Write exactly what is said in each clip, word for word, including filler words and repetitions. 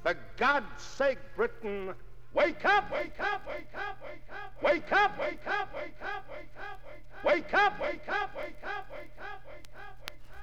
For God's sake, Britain, wake up! Wake up! Wake up! Wake up! Wake up! Wake up! Wake up! Wake up! Wake up! Wake up! Wake up! Wake up! Wake up!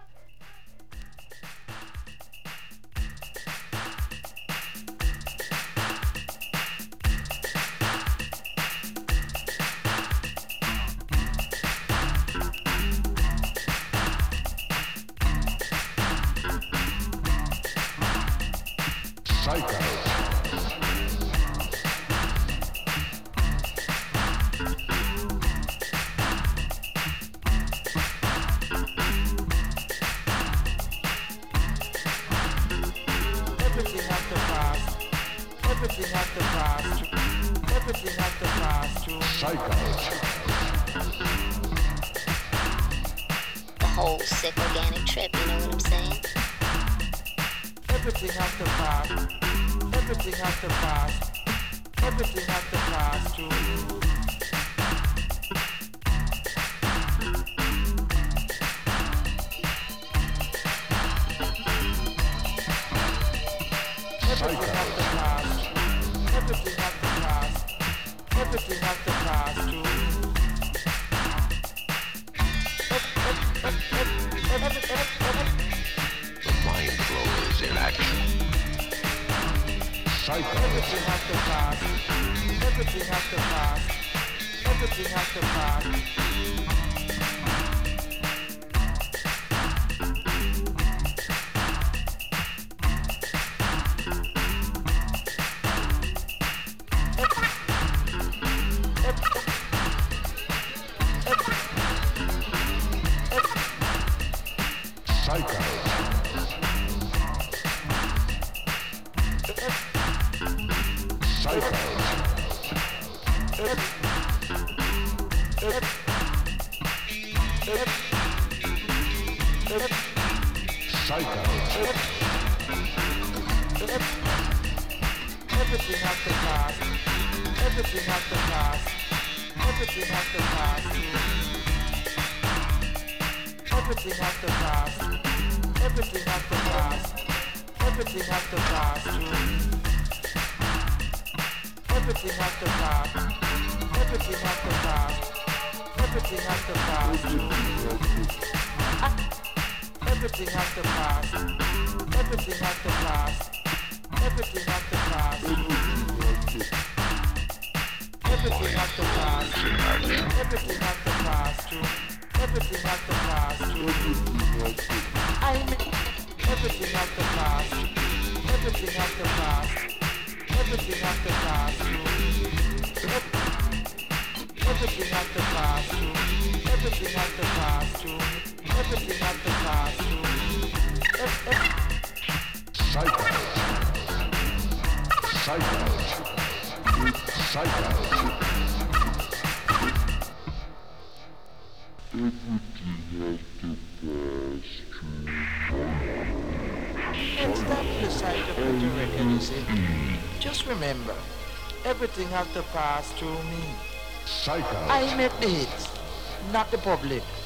Everything has to pass through me. Psycho. I make the hits, not the public.